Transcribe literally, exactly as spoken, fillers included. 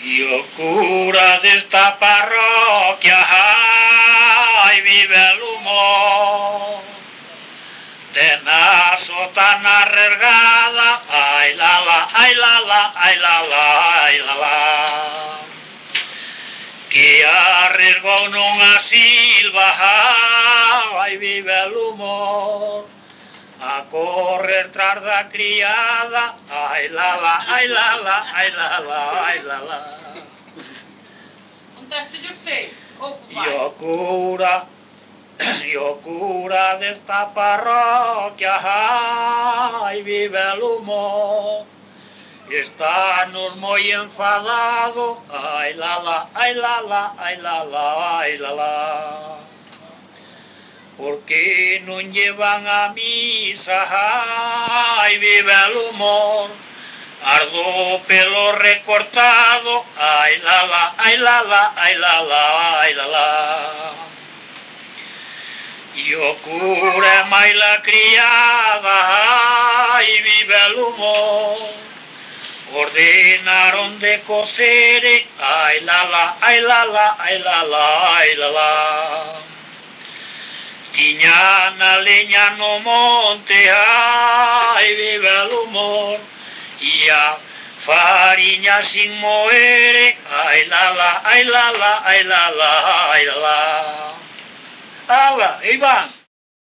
Yo cura de esta parroquia, ay, vive el humor. De una sotana regada, ay la la, ay la la, ay la la, ay la la. Que arriesgó nunha silva, ay, vive el humor. A correr tras da criada, ai la la, ai la la, ai la la, ai la la. Contaste usted? Yo cura, yo cura de esta parroquia, ay, vive el humor. Estamos muy enfadados, ay la la, ay la la, ay la la, ay la la. Porque no llevan a misa, ay, vive el humor. Ardo pelo recortado, ay la la, ay la la, ay la la, ay la la. Yo cura mai la criada, ay, vive el humor. Ordenaron de coser, ay la la, ay la la, ay la la, ay la la. Tiñan a leña no monte, ay, vive el humor. Y a fariña sin moer, ay la la, ay la la, ay la la, ay la la. ¡Hala, Iván!